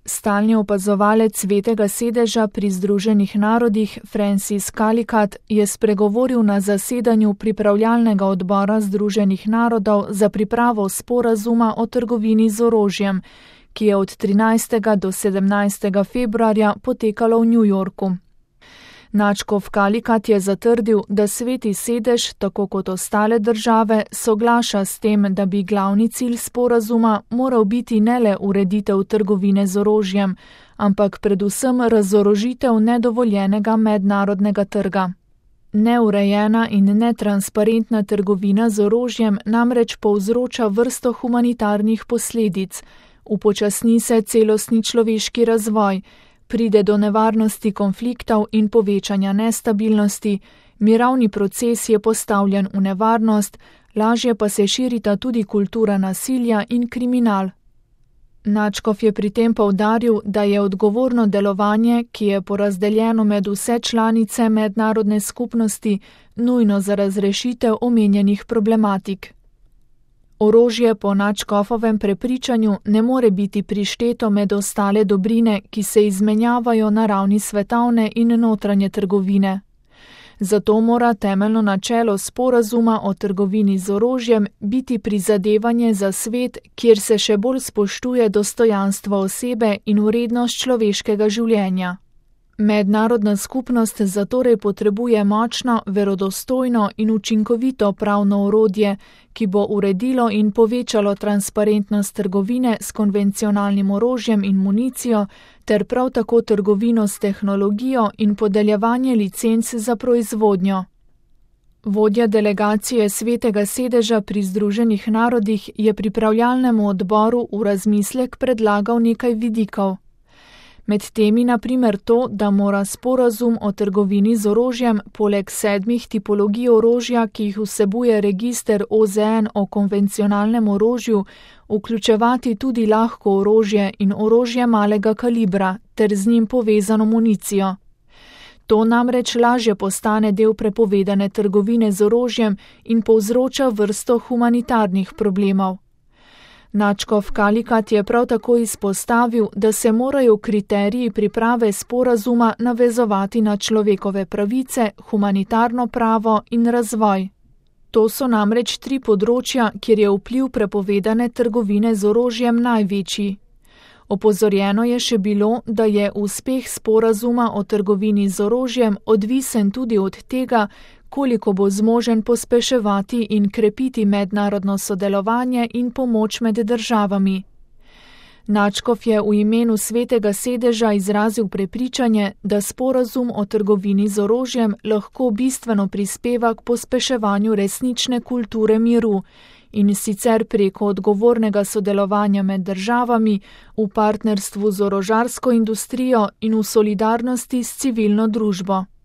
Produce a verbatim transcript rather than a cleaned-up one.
Stalni opazovalec Svetega sedeža pri Združenih narodih Francis Calicut je spregovoril na zasedanju pripravljalnega odbora Združenih narodov za pripravo sporazuma o trgovini z orožjem, ki je od trinajstega do sedemnajstega februarja potekalo v New Yorku. Nadškof Calicut je zatrdil, da Sveti sedež, tako kot ostale države, soglaša s tem, da bi glavni cilj sporazuma moral biti ne le ureditev trgovine z orožjem, ampak predvsem razorožitev nedovoljenega mednarodnega trga. Neurejena in netransparentna trgovina z orožjem namreč povzroča vrsto humanitarnih posledic, upočasni se celostni človeški razvoj, pride do nevarnosti konfliktov in povečanja nestabilnosti, mirovni proces je postavljen v nevarnost, lažje pa se širita tudi kultura nasilja in kriminal. Nadškof je pri tem poudaril, da je odgovorno delovanje, ki je porazdeljeno med vse članice mednarodne skupnosti, nujno za razrešitev omenjenih problematik. Orožje po nadškofovem prepričanju ne more biti prišteto med ostale dobrine, ki se izmenjavajo na ravni svetovne in notranje trgovine. Zato mora temeljno načelo sporazuma o trgovini z orožjem biti prizadevanje za svet, kjer se še bolj spoštuje dostojanstvo osebe in vrednost človeškega življenja. Mednarodna skupnost zatorej potrebuje močno, verodostojno in učinkovito pravno orodje, ki bo uredilo in povečalo transparentnost trgovine s konvencionalnim orožjem in municijo, ter prav tako trgovino s tehnologijo in podeljevanje licenc za proizvodnjo. Vodja delegacije Svetega sedeža pri Združenih narodih je pripravljalnemu odboru v razmislek predlagal nekaj vidikov. Med temi na primer to, da mora sporazum o trgovini z orožjem poleg sedmih tipologij orožja, ki jih vsebuje register O Z N o konvencionalnem orožju, vključevati tudi lahko orožje in orožje malega kalibra ter z njim povezano municijo. To namreč lažje postane del prepovedane trgovine z orožjem in povzroča vrsto humanitarnih problemov. Nadškof Calicut je prav tako izpostavil, da se morajo kriteriji priprave sporazuma navezovati na človekove pravice, humanitarno pravo in razvoj. To so namreč tri področja, kjer je vpliv prepovedane trgovine z orožjem največji. Opozorjeno je še bilo, da je uspeh sporazuma o trgovini z orožjem odvisen tudi od tega, koliko bo zmožen pospeševati in krepiti mednarodno sodelovanje in pomoč med državami. Nadškof je v imenu Svetega sedeža izrazil prepričanje, da sporazum o trgovini z orožjem lahko bistveno prispeva k pospeševanju resnične kulture miru, in sicer preko odgovornega sodelovanja med državami, v partnerstvu z orožarsko industrijo in v solidarnosti s civilno družbo.